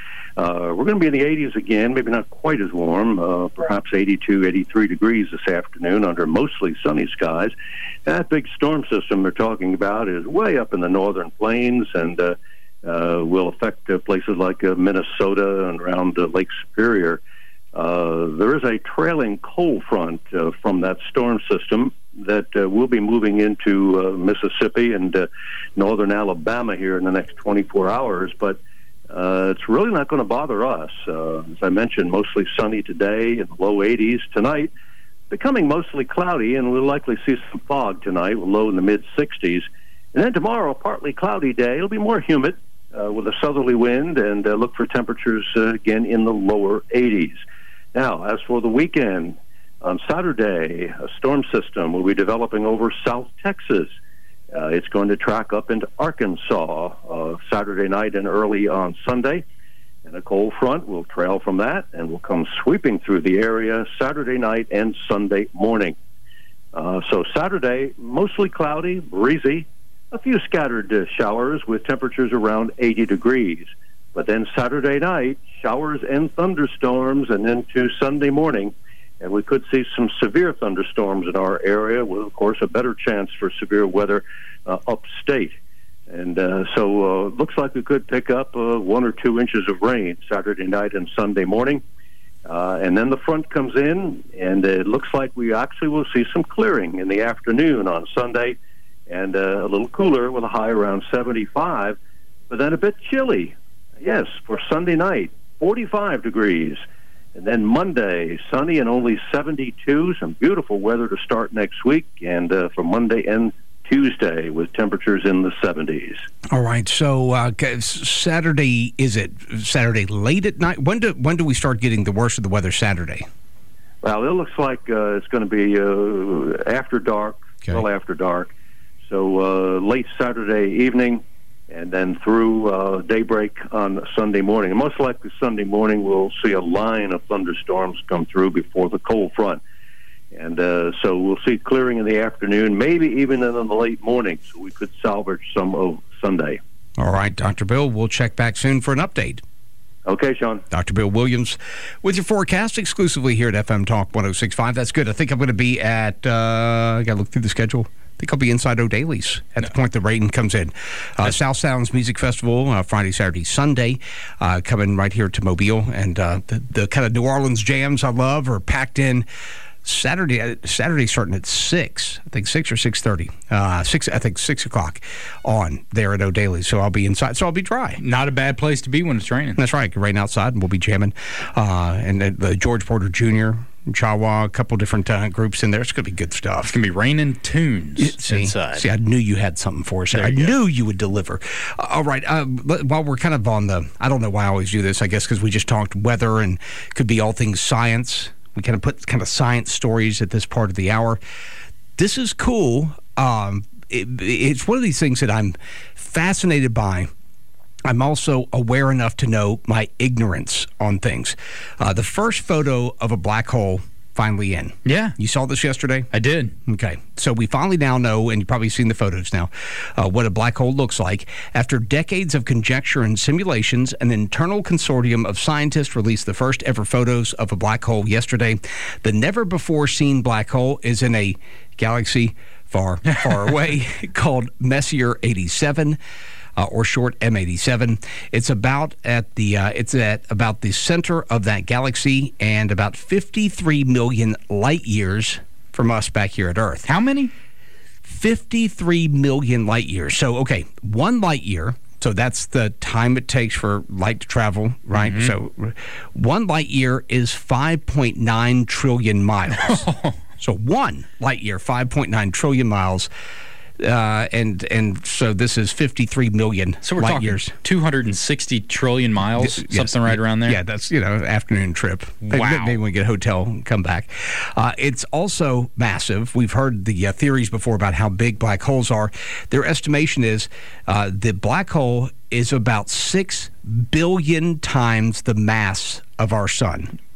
Speaker 5: Uh, we're going to be in the eighties again, maybe not quite as warm, uh, perhaps eighty-two, eighty-three degrees this afternoon under mostly sunny skies. That big storm system they're talking about is way up in the northern plains and uh, uh, will affect uh, places like uh, Minnesota and around uh, Lake Superior. Uh, there is a trailing cold front uh, from that storm system that uh, will be moving into uh, Mississippi and uh, northern Alabama here in the next twenty-four hours, but uh, it's really not going to bother us. Uh, as I mentioned, mostly sunny today in the low eighties. Tonight, becoming mostly cloudy, and we'll likely see some fog tonight, low in the mid sixties. And then tomorrow, partly cloudy day. It'll be more humid uh, with a southerly wind, and uh, look for temperatures uh, again in the lower eighties. Now, as for the weekend, on Saturday, a storm system will be developing over South Texas. Uh, it's going to track up into Arkansas uh, Saturday night and early on Sunday. And a cold front will trail from that and will come sweeping through the area Saturday night and Sunday morning. Uh, so Saturday, mostly cloudy, breezy, a few scattered uh, showers with temperatures around eighty degrees. But then Saturday night, showers and thunderstorms, and into Sunday morning. And we could see some severe thunderstorms in our area with, of course, a better chance for severe weather uh, upstate. And uh, so uh, looks like we could pick up uh, one or two inches of rain Saturday night and Sunday morning. Uh, and then the front comes in, and it looks like we actually will see some clearing in the afternoon on Sunday, and uh, a little cooler with a high around seventy-five, but then a bit chilly. Yes, for Sunday night, forty-five degrees. And then Monday, sunny and only seventy-two. Some beautiful weather to start next week. And uh, for Monday and Tuesday with temperatures in the seventies.
Speaker 2: All right. So uh, Saturday, is it Saturday late at night? When do, when do we start getting the worst of the weather Saturday?
Speaker 5: Well, it looks like uh, it's going to be uh, after dark, okay. well after dark. So uh, late Saturday evening. And then through uh, daybreak on Sunday morning. And most likely Sunday morning we'll see a line of thunderstorms come through before the cold front. And uh, so we'll see clearing in the afternoon, maybe even in the late morning, so we could salvage some of Sunday.
Speaker 2: All right, Doctor Bill, we'll check back soon for an update.
Speaker 5: Okay, Sean.
Speaker 2: Doctor Bill Williams with your forecast exclusively here at F M Talk one oh six point five. That's good. I think I'm going to be at, uh, I got to look through the schedule. I think I'll be inside O'Daly's at no. the point the rain comes in. Uh, South Sounds Music Festival, uh, Friday, Saturday, Sunday, uh, coming right here to Mobile. And uh, the, the kind of New Orleans jams I love are packed in. Saturday, Saturday starting at six, I think six or six thirty, uh, six, I think six o'clock on there at O'Daly's. So I'll be inside. So I'll be dry.
Speaker 3: Not a bad place to be when it's raining.
Speaker 2: That's right. It can rain outside, and we'll be jamming. Uh, and the, the George Porter Junior, Chawa, a couple different uh, groups in there. It's going to be good stuff.
Speaker 3: It's going to be raining tunes
Speaker 2: see,
Speaker 3: inside.
Speaker 2: See, I knew you had something for us. There I you knew you would deliver. Uh, all right. Uh, while we're kind of on the, I don't know why I always do this, I guess because we just talked weather and could be all things science. We kind of put kind of science stories at this part of the hour. This is cool. Um, it, it's one of these things that I'm fascinated by. I'm also aware enough to know my ignorance on things. Uh, the first photo of a black hole finally in.
Speaker 3: Yeah.
Speaker 2: You saw this yesterday?
Speaker 3: I did.
Speaker 2: Okay. So we finally now know, and you've probably seen the photos now, uh, what a black hole looks like. After decades of conjecture and simulations, an internal consortium of scientists released the first ever photos of a black hole yesterday. The never-before-seen black hole is in a galaxy far, far away called Messier eighty-seven. Uh, or short M eighty-seven. It's about at the uh, it's at about the center of that galaxy and about fifty-three million light years from us back here at Earth.
Speaker 3: How many?
Speaker 2: fifty-three million light years. So, okay, one light year. So that's the time it takes for light to travel, right? Mm-hmm. So one light year is five point nine trillion miles. So one light year, five point nine trillion miles. Uh, and and so this is fifty-three million
Speaker 3: so we're
Speaker 2: light
Speaker 3: talking
Speaker 2: years.
Speaker 3: two hundred sixty trillion miles,
Speaker 2: yes,
Speaker 3: something right around there?
Speaker 2: Yeah, that's, you know, afternoon trip.
Speaker 3: Wow.
Speaker 2: Maybe, maybe we get a hotel and come back. Uh, it's also massive. We've heard the uh, theories before about how big black holes are. Their estimation is uh, the black hole is about six billion times the mass of our sun.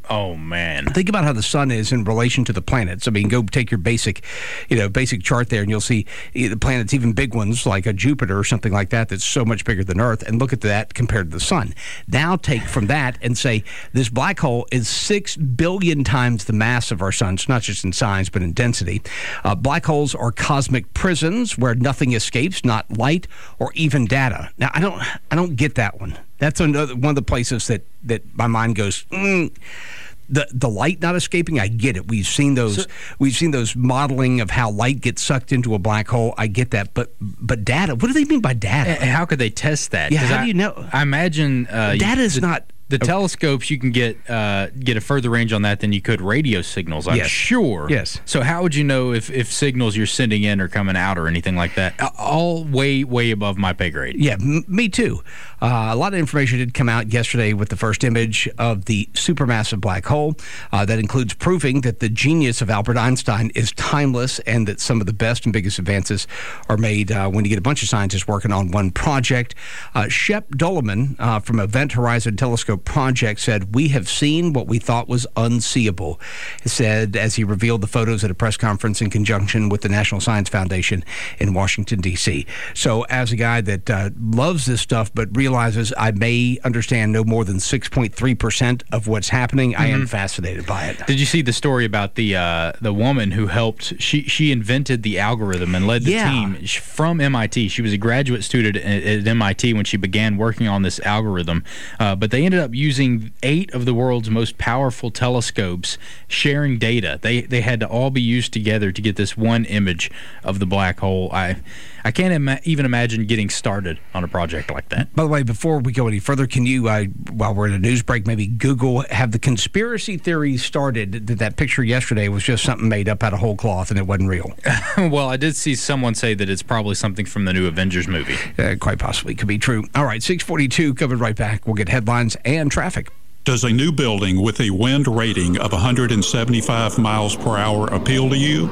Speaker 3: Oh, man.
Speaker 2: Think about how the sun is in relation to the planets. I mean, go take your basic, you know, basic chart there, and you'll see the planets, even big ones like a Jupiter or something like that, that's so much bigger than Earth, and look at that compared to the sun. Now take from that and say this black hole is six billion times the mass of our sun. It's not just in size, but in density. Uh, black holes are cosmic prisons where nothing escapes, not light or even data. Now, I don't, I don't get that one. That's another one of the places that, that my mind goes, mm. The the light not escaping, I get it. We've seen those. So, we've seen those modeling of how light gets sucked into a black hole. I get that, but but data. What do they mean by data?
Speaker 3: How could they test that?
Speaker 2: Yeah, how
Speaker 3: I,
Speaker 2: do you know?
Speaker 3: I imagine uh,
Speaker 2: data is
Speaker 3: the,
Speaker 2: not.
Speaker 3: The telescopes, you can get uh, get a further range on that than you could radio signals, I'm
Speaker 2: yes.
Speaker 3: sure.
Speaker 2: Yes.
Speaker 3: So how would you know if, if signals you're sending in are coming out or anything like that? All way, way above my pay grade.
Speaker 2: Yeah, m- me too. Uh, a lot of information did come out yesterday with the first image of the supermassive black hole. Uh, that includes proving that the genius of Albert Einstein is timeless and that some of the best and biggest advances are made uh, when you get a bunch of scientists working on one project. Uh, Shep Doeleman uh, from Event Horizon Telescope Project said, "We have seen what we thought was unseeable," he said as he revealed the photos at a press conference in conjunction with the National Science Foundation in Washington, D C So as a guy that uh, loves this stuff but realizes I may understand no more than six point three percent of what's happening, mm-hmm. I am fascinated by it.
Speaker 3: Did you see the story about the uh, the woman who helped? She she invented the algorithm and led the
Speaker 2: yeah.
Speaker 3: team from M I T. She was a graduate student at, at M I T when she began working on this algorithm, uh, but they ended up using eight of the world's most powerful telescopes sharing data. They they had to all be used together to get this one image of the black hole. I I can't ima- even imagine getting started on a project like that.
Speaker 2: By the way, before we go any further, can you, uh, while we're in a news break, maybe Google, have the conspiracy theories started that that picture yesterday was just something made up out of whole cloth and it wasn't real?
Speaker 3: Well, I did see someone say that it's probably something from the new Avengers movie.
Speaker 2: Uh, quite possibly. Could be true. All right, six forty-two, coming right back. We'll get headlines and traffic.
Speaker 6: Does a new building with a wind rating of one hundred seventy-five miles per hour appeal to you?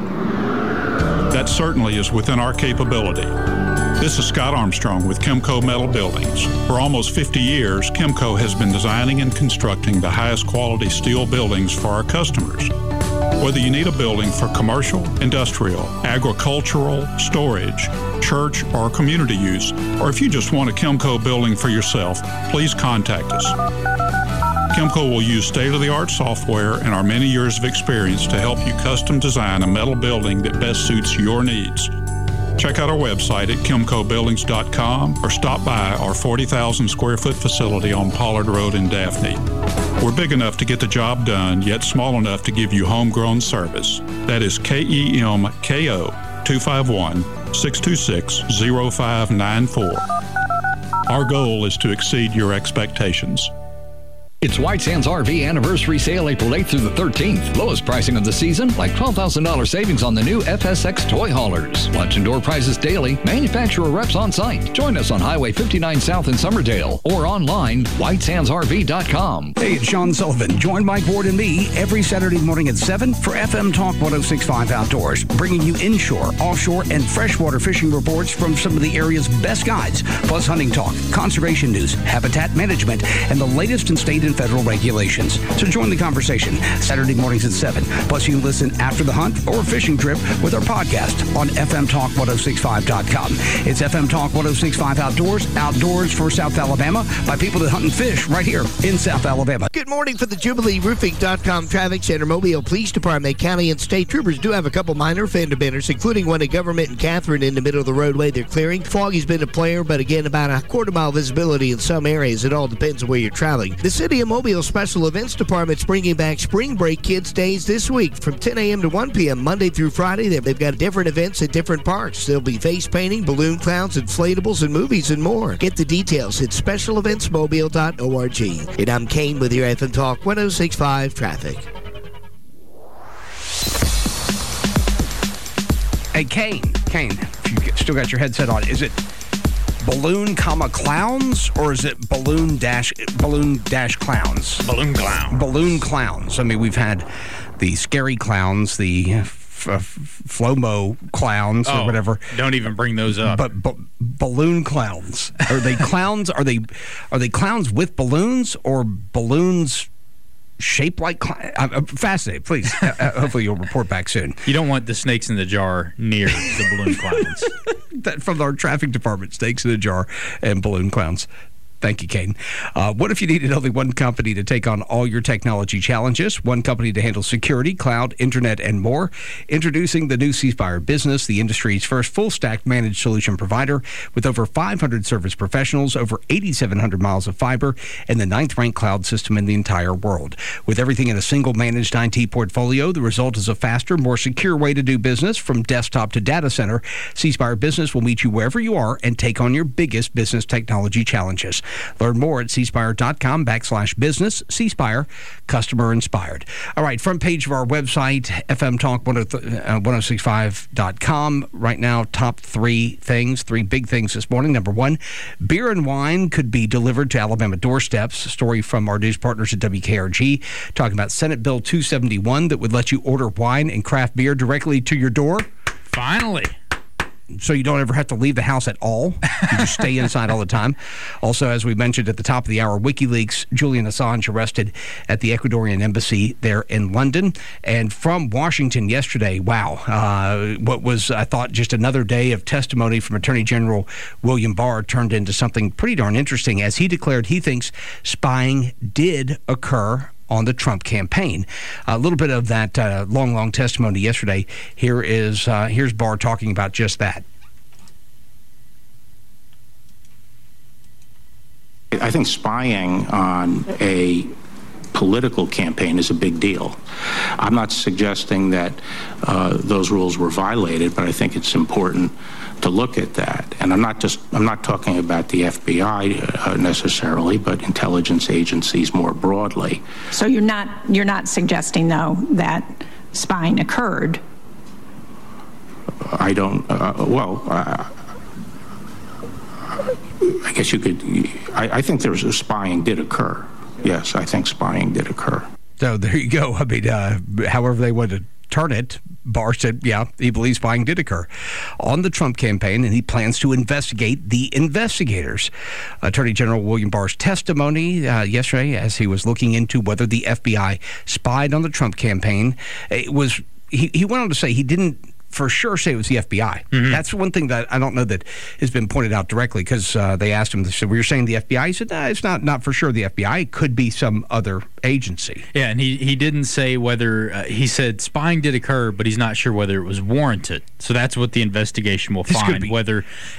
Speaker 6: That certainly is within our capability. This is Scott Armstrong with Chemco Metal Buildings. For almost fifty years, Chemco has been designing and constructing the highest quality steel buildings for our customers. Whether you need a building for commercial, industrial, agricultural, storage, church, or community use, or if you just want a Chemco building for yourself, please contact us. Chemco will use state-of-the-art software and our many years of experience to help you custom design a metal building that best suits your needs. Check out our website at chemco buildings dot com or stop by our forty thousand square foot facility on Pollard Road in Daphne. We're big enough to get the job done, yet small enough to give you homegrown service. That is K E M K O two five one, six two six, zero five nine four. Our goal is to exceed your expectations.
Speaker 7: It's White Sands R V Anniversary Sale April eighth through the thirteenth. Lowest pricing of the season, like twelve thousand dollars savings on the new F S X toy haulers. Lunch and door prizes daily, manufacturer reps on site. Join us on Highway fifty-nine South in Summerdale or online, white sands r v dot com.
Speaker 2: Hey, it's Sean Sullivan. Join Mike Ward and me every Saturday morning at seven for F M Talk one oh six point five Outdoors, bringing you inshore, offshore, and freshwater fishing reports from some of the area's best guides, plus hunting talk, conservation news, habitat management, and the latest in state and federal regulations. So join the conversation Saturday mornings at seven. Plus, you can listen after the hunt or fishing trip with our podcast on F M Talk one oh six point five dot com. It's F M Talk one oh six point five Outdoors, outdoors for South Alabama by people that hunt and fish right here in South Alabama.
Speaker 4: Good morning for the Jubilee Roofing dot com Traffic Center. Mobile Police Department, county, and state troopers do have a couple minor fender benders, including one at Government and Catherine in the middle of the roadway they're clearing. Foggy's been a player, but again, about a quarter mile visibility in some areas. It all depends on where you're traveling. The City of Mobile Special Events Department's bringing back Spring Break Kids Days this week from ten a.m. to one p.m. Monday through Friday. They've got different events at different parks. There'll be face painting, balloon clowns, inflatables, and movies and more. Get the details at special events mobile dot org. And I'm Kane with your F M Talk one oh six point five Traffic.
Speaker 2: Hey, Kane, Kane, if you still got your headset on, is it balloon comma clowns or is it balloon dash balloon dash clowns?
Speaker 3: Balloon clown.
Speaker 2: Balloon clowns. I mean, we've had the scary clowns, the f- f- Flomo clowns or
Speaker 3: oh,
Speaker 2: whatever.
Speaker 3: Don't even bring those up.
Speaker 2: But, but balloon clowns. Are they clowns? Are they are they clowns with balloons or balloons shaped like cl- I'm fascinated. Please, uh, hopefully you'll report back soon.
Speaker 3: You don't want the snakes in the jar near the balloon clowns.
Speaker 2: That from our traffic department, snakes in a jar and balloon clowns. Thank you, Caden. Uh, what if you needed only one company to take on all your technology challenges? One company to handle security, cloud, internet, and more. Introducing the new C Spire Business, the industry's first full-stack managed solution provider with over five hundred service professionals, over eighty-seven hundred miles of fiber, and the ninth-ranked cloud system in the entire world. With everything in a single managed I T portfolio, the result is a faster, more secure way to do business from desktop to data center. C Spire Business will meet you wherever you are and take on your biggest business technology challenges. Learn more at cspire.com backslash business. C-Spire, customer inspired. All right, front page of our website, f m talk one oh six five dot com. Right now, top three things, three big things this morning. Number one, beer and wine could be delivered to Alabama doorsteps. A story from our news partners at W K R G talking about Senate Bill two seventy-one that would let you order wine and craft beer directly to your door.
Speaker 3: Finally.
Speaker 2: So you don't ever have to leave the house at all. You just stay inside all the time. Also, as we mentioned at the top of the hour, WikiLeaks, Julian Assange arrested at the Ecuadorian embassy there in London. And from Washington yesterday, wow, uh, what was, I thought, just another day of testimony from Attorney General William Barr turned into something pretty darn interesting as he declared he thinks spying did occur on the Trump campaign. A little bit of that uh, long, long testimony yesterday. Here is uh, here's Barr talking about just that.
Speaker 8: I think spying on a political campaign is a big deal. I'm not suggesting that uh, those rules were violated, but I think it's important to look at that. And I'm not just I'm not talking about the F B I uh, necessarily, but intelligence agencies more broadly.
Speaker 9: So you're not you're not suggesting though that spying occurred?
Speaker 8: I don't. Uh, well. Uh, I guess you could. I, I think there's a spying did occur. Yes, I think spying did occur.
Speaker 2: So there you go. I mean, uh, however they want to turn it, Barr said, yeah, he believes spying did occur on the Trump campaign, and he plans to investigate the investigators. Attorney General William Barr's testimony uh, yesterday, as he was looking into whether the F B I spied on the Trump campaign, it was he, he went on to say he didn't for sure say it was the F B I. Mm-hmm. That's one thing that I don't know that has been pointed out directly, because uh, they asked him, they said, well, you're saying the F B I? He said, no, it's not, not for sure the F B I. It could be some other agency.
Speaker 3: Yeah, and he, he didn't say whether, uh, he said spying did occur, but he's not sure whether it was warranted. So that's what the investigation will
Speaker 2: this
Speaker 3: find,
Speaker 2: could be.
Speaker 3: whether,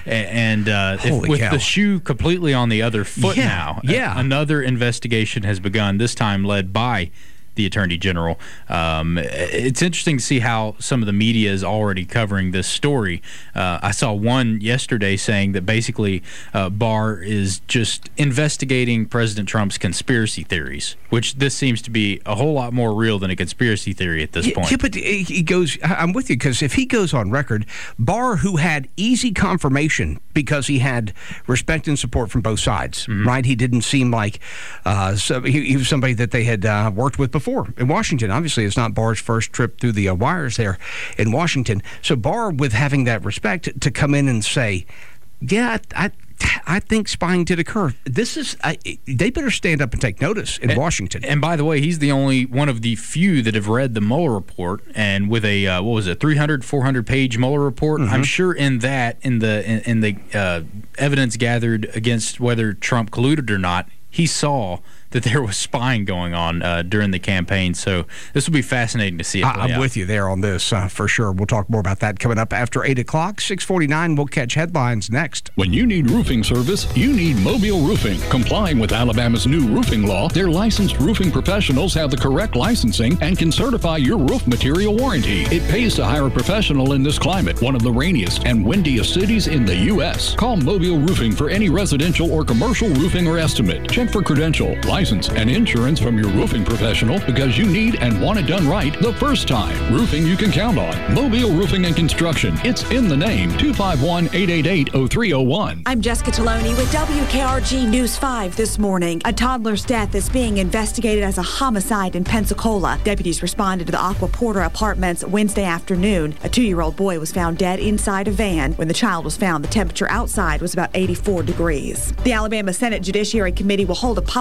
Speaker 3: and uh, if, with
Speaker 2: cow.
Speaker 3: the shoe completely on the other foot
Speaker 2: yeah,
Speaker 3: now,
Speaker 2: yeah.
Speaker 3: A, another investigation has begun, this time led by the Attorney General. Um, it's interesting to see how some of the media is already covering this story. Uh, I saw one yesterday saying that basically uh, Barr is just investigating President Trump's conspiracy theories, which this seems to be a whole lot more real than a conspiracy theory at this
Speaker 2: yeah,
Speaker 3: point.
Speaker 2: Yeah, but he goes, I'm with you, because if he goes on record, Barr, who had easy confirmation because he had respect and support from both sides, mm-hmm. right? He didn't seem like uh, so he, he was somebody that they had uh, worked with before. In Washington, obviously, it's not Barr's first trip through the uh, wires there in Washington. So Barr, with having that respect, to come in and say, yeah, I, I think spying did occur. This is, I, they better stand up and take notice in
Speaker 3: and,
Speaker 2: Washington.
Speaker 3: And by the way, he's the only one of the few that have read the Mueller report, and with a, uh, what was it, three hundred, four hundred page Mueller report. Mm-hmm. I'm sure in that, in the, in, in the uh, evidence gathered against whether Trump colluded or not, he saw that there was spying going on uh, during the campaign. So this will be fascinating to see it play
Speaker 2: I'm
Speaker 3: out.
Speaker 2: with you there on this, uh, for sure. We'll talk more about that coming up after eight o'clock. six forty-nine, we'll catch headlines next.
Speaker 10: When you need roofing service, you need Mobile Roofing. Complying with Alabama's new roofing law, their licensed roofing professionals have the correct licensing and can certify your roof material warranty. It pays to hire a professional in this climate, one of the rainiest and windiest cities in the U S Call Mobile Roofing for any residential or commercial roofing or estimate. Check for credential, license, and insurance from your roofing professional, because you need and want it done right the first time. Roofing you can count on. Mobile Roofing and Construction. It's in the name. two five one, eight eight eight, oh three oh one.
Speaker 11: I'm Jessica Taloni with W K R G News five this morning. A toddler's death is being investigated as a homicide in Pensacola. Deputies responded to the Aqua Porter Apartments Wednesday afternoon. A two-year-old boy was found dead inside a van. When the child was found, the temperature outside was about eighty-four degrees. The Alabama Senate Judiciary Committee will hold a public hearing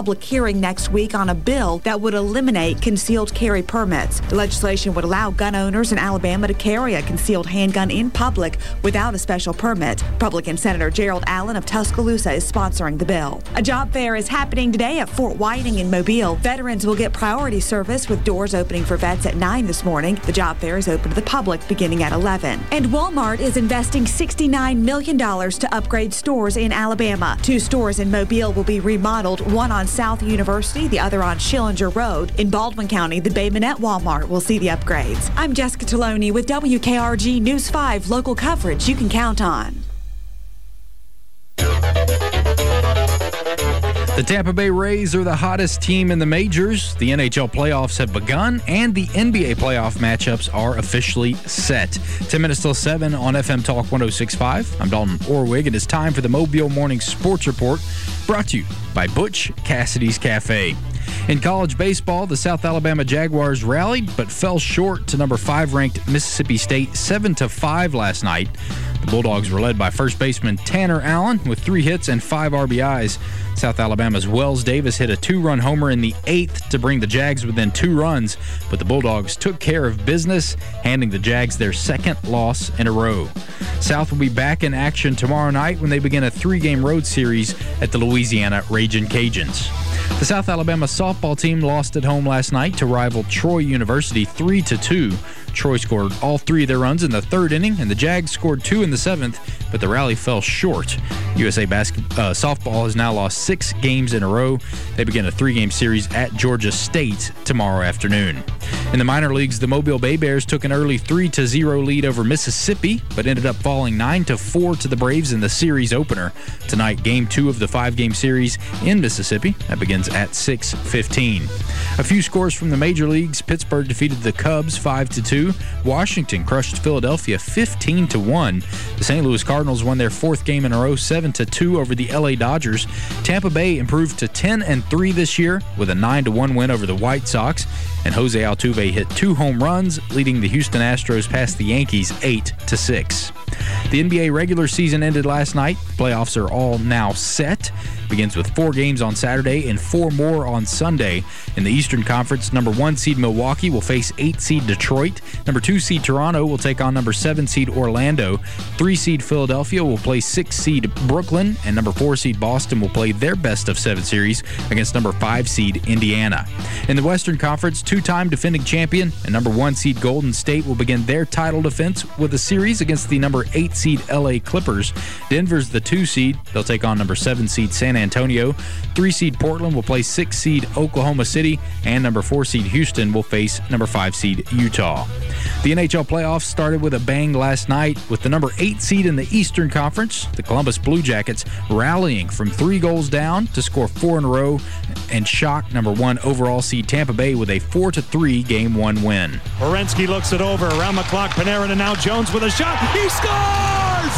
Speaker 11: hearing next week on a bill that would eliminate concealed carry permits. The legislation would allow gun owners in Alabama to carry a concealed handgun in public without a special permit. Republican Senator Gerald Allen of Tuscaloosa is sponsoring the bill. A job fair is happening today at Fort Whiting in Mobile. Veterans will get priority service with doors opening for vets at nine this morning. The job fair is open to the public beginning at eleven. And Walmart is investing sixty-nine million dollars to upgrade stores in Alabama. Two stores in Mobile will be remodeled, one on South University, the other on Schillinger Road. In Baldwin County, the Bay Minette Walmart will see the upgrades. I'm Jessica Taloni with W K R G News five, local coverage you can count on.
Speaker 3: The Tampa Bay Rays are the hottest team in the majors. The N H L playoffs have begun, and the N B A playoff matchups are officially set. ten minutes till seven on F M Talk one oh six point five. I'm Dalton Orwig, and it's time for the Mobile Morning Sports Report, brought to you by Butch Cassidy's Cafe. In college baseball, the South Alabama Jaguars rallied but fell short to number five ranked Mississippi State seven to five last night. The Bulldogs were led by first baseman Tanner Allen with three hits and five R B Is. South Alabama's Wells Davis hit a two-run homer in the eighth to bring the Jags within two runs, but the Bulldogs took care of business, handing the Jags their second loss in a row. South will be back in action tomorrow night when they begin a three-game road series at the Louisiana Ragin' Cajuns. The South Alabama softball team lost at home last night to rival Troy University three to two. Troy scored all three of their runs in the third inning, and the Jags scored two in the seventh, but the rally fell short. U S A basket, uh, softball has now lost six games in a row. They begin a three-game series at Georgia State tomorrow afternoon. In the minor leagues, the Mobile Bay Bears took an early three to zero lead over Mississippi, but ended up falling nine to four to the Braves in the series opener. Tonight, game two of the five-game series in Mississippi. That begins at six fifteen. A few scores from the major leagues. Pittsburgh defeated the Cubs five to two. Washington crushed Philadelphia fifteen to one. The Saint Louis Cardinals won their fourth game in a row seven to two over the L A Dodgers. Tampa Bay improved to ten and three this year with a nine to one win over the White Sox. And Jose Altuve hit two home runs, leading the Houston Astros past the Yankees eight to six. The N B A regular season ended last night. Playoffs are all now set. Begins with four games on Saturday and four more on Sunday. In the Eastern Conference, number one seed Milwaukee will face eight seed Detroit. Number two seed Toronto will take on number seven seed Orlando. Three seed Philadelphia will play six seed Brooklyn, and number four seed Boston will play their best of seven series against number five seed Indiana. In the Western Conference, two-time defending champion and number one seed Golden State will begin their title defense with a series against the number eight seed L A Clippers. Denver's the two seed. They'll take on number seven seed San Antonio. Three seed Portland will play six seed Oklahoma City, and number four seed Houston will face number five seed Utah. The N H L playoffs started with a bang last night with the number eight seed in the Eastern Conference, the Columbus Blue Jackets, rallying from three goals down to score four in a row and shock number one overall seed Tampa Bay with a four to three game one win.
Speaker 12: Werenski looks it over around the clock. Panarin, and now Jones with a shot. He scores!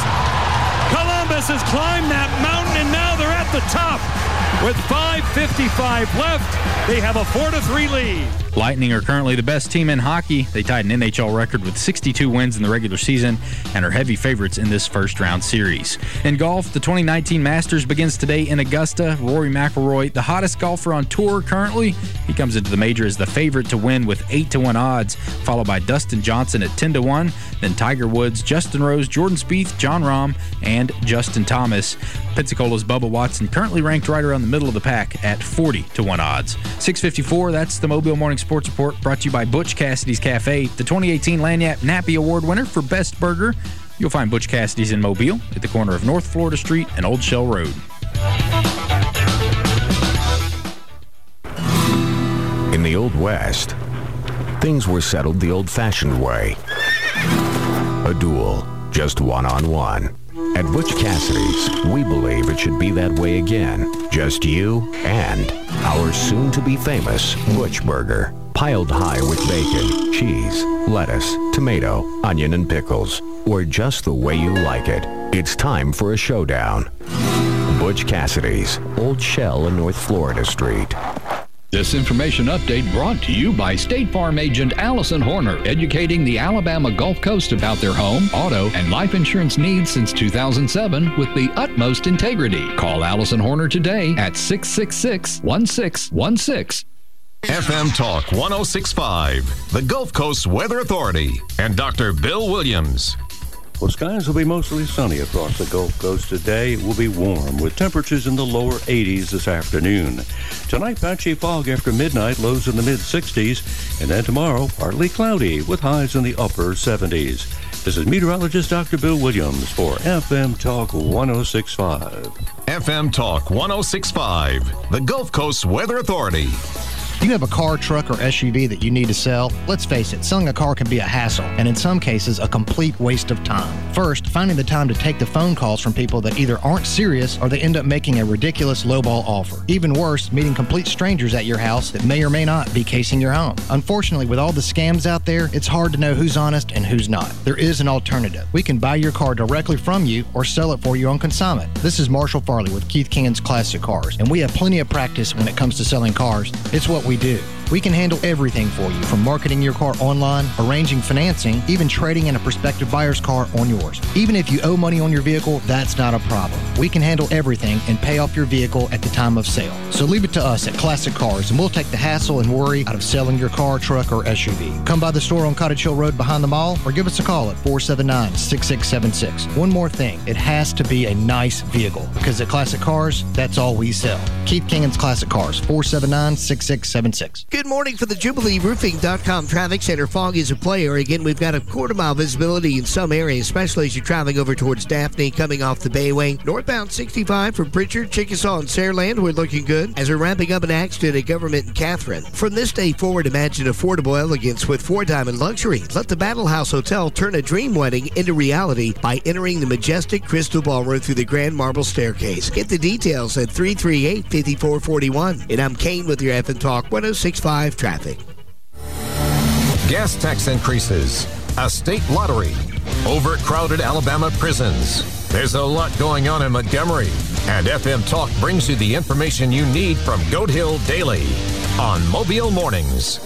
Speaker 12: Columbus has climbed that mountain, and now they're at the top. With five fifty-five left, they have a four to three lead.
Speaker 3: Lightning are currently the best team in hockey. They tied an N H L record with sixty-two wins in the regular season and are heavy favorites in this first-round series. In golf, the twenty nineteen Masters begins today in Augusta. Rory McIlroy, the hottest golfer on tour currently, he comes into the major as the favorite to win with eight to one odds, followed by Dustin Johnson at ten to one, then Tiger Woods, Justin Rose, Jordan Spieth, Jon Rahm, and Justin Thomas. Pensacola's Bubba Watson currently ranked right around the middle of the pack at forty to one odds. six fifty-four, that's the Mobile Morning Sports Report, brought to you by Butch Cassidy's Cafe, the twenty eighteen Lagniappe Nappy Award winner for Best Burger. You'll find Butch Cassidy's in Mobile at the corner of North Florida Street and Old Shell Road.
Speaker 1: In the Old West, things were settled the old-fashioned way. A duel, just one-on-one. At Butch Cassidy's, we believe it should be that way again. Just you and our soon-to-be famous Butch Burger. Piled high with bacon, cheese, lettuce, tomato, onion, and pickles. Or just the way you like it. It's time for a showdown. Butch Cassidy's, Old Shell and North Florida Street.
Speaker 10: This information update brought to you by State Farm agent Allison Horner, educating the Alabama Gulf Coast about their home, auto, and life insurance needs since two thousand seven with the utmost integrity. Call Allison Horner today at six six six, one six one six.
Speaker 1: F M Talk one oh six point five, the Gulf Coast Weather Authority, and Doctor Bill Williams.
Speaker 5: Well, skies will be mostly sunny across the Gulf Coast today. It will be warm with temperatures in the lower eighties this afternoon. Tonight, patchy fog after midnight, lows in the mid sixties. And then tomorrow, partly cloudy with highs in the upper seventies. This is meteorologist Doctor Bill Williams for F M Talk one oh six point five.
Speaker 1: F M Talk one oh six point five, the Gulf Coast Weather Authority.
Speaker 13: Do you have a car, truck, or S U V that you need to sell? Let's face it, selling a car can be a hassle, and in some cases, a complete waste of time. First, finding the time to take the phone calls from people that either aren't serious or they end up making a ridiculous lowball offer. Even worse, meeting complete strangers at your house that may or may not be casing your home. Unfortunately, with all the scams out there, it's hard to know who's honest and who's not. There is an alternative. We can buy your car directly from you or sell it for you on consignment. This is Marshall Farley with Keith King's Classic Cars, and we have plenty of practice when it comes to selling cars. It's what we do. We can handle everything for you, from marketing your car online, arranging financing, even trading in a prospective buyer's car on yours. Even if you owe money on your vehicle, that's not a problem. We can handle everything and pay off your vehicle at the time of sale. So leave it to us at Classic Cars, and we'll take the hassle and worry out of selling your car, truck, or S U V. Come by the store on Cottage Hill Road behind the mall, or give us a call at four seven nine, six six seven six. One more thing, it has to be a nice vehicle, because at Classic Cars, that's all we sell. Keith King's Classic Cars, four seven nine, six six seven six.
Speaker 4: Good morning for the Jubilee Roofing dot com Traffic Center. Fog is a player. Again, we've got a quarter mile visibility in some areas, especially as you're traveling over towards Daphne, coming off the Bayway. Northbound sixty-five from Pritchard, Chickasaw, and Sareland, we're looking good as we're ramping up an accident at Government and Catherine. From this day forward, imagine affordable elegance with Four Diamond Luxury. Let the Battle House Hotel turn a dream wedding into reality by entering the majestic Crystal Ballroom through the Grand Marble Staircase. Get the details at three three eight, five four four one. And I'm Kane with your F M Talk one oh six point five traffic.
Speaker 1: Gas tax increases, a state lottery, overcrowded Alabama prisons. There's a lot going on in Montgomery, and F M Talk brings you the information you need from Goat Hill Daily on Mobile Mornings.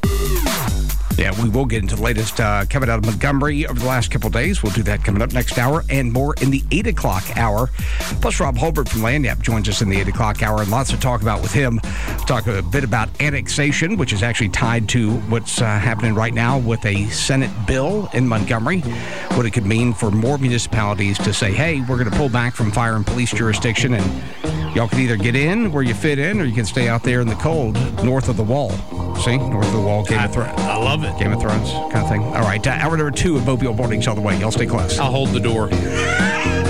Speaker 2: Yeah, we will get into the latest uh, coming out of Montgomery over the last couple of days. We'll do that coming up next hour and more in the eight o'clock hour. Plus, Rob Holbert from Lanyap joins us in the eight o'clock hour, and lots to talk about with him. Talk a bit about annexation, which is actually tied to what's uh, happening right now with a Senate bill in Montgomery, what it could mean for more municipalities to say, hey, we're going to pull back from fire and police jurisdiction, and y'all can either get in where you fit in, or you can stay out there in the cold north of the wall. See? North of the wall, Game of Thrones.
Speaker 3: I love it.
Speaker 2: Game of Thrones kind of thing. All right, uh, hour number two of Mobile Mornings on the way. Y'all stay close.
Speaker 3: I'll hold the door.